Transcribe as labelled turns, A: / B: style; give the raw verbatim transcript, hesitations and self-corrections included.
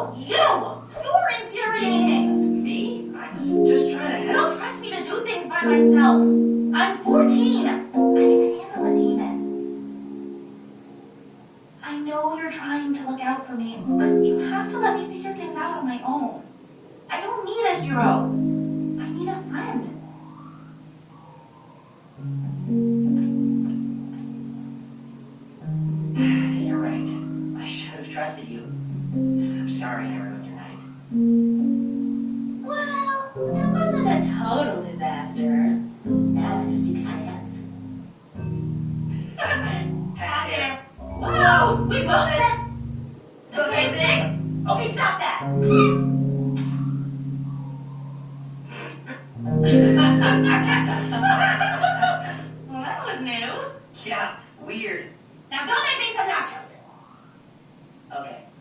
A: No, you! You're infuriating!
B: Me? I'm just, just trying to
A: You
B: help.
A: don't trust me to do things by myself. I'm fourteen. I can handle a demon. I know you're trying to look out for me, but you have to let me figure things out on my own. I don't need a hero. I need a friend.
B: You're right. I should have trusted you. I'm sorry I ruined your night.
A: Well, it wasn't a total disaster. Now I guess you can dance. Hi there. Whoa! We both said the same thing? Okay, stop that. Well, that was new.
B: Yeah, weird.
A: Now go make me some nachos.
B: Okay.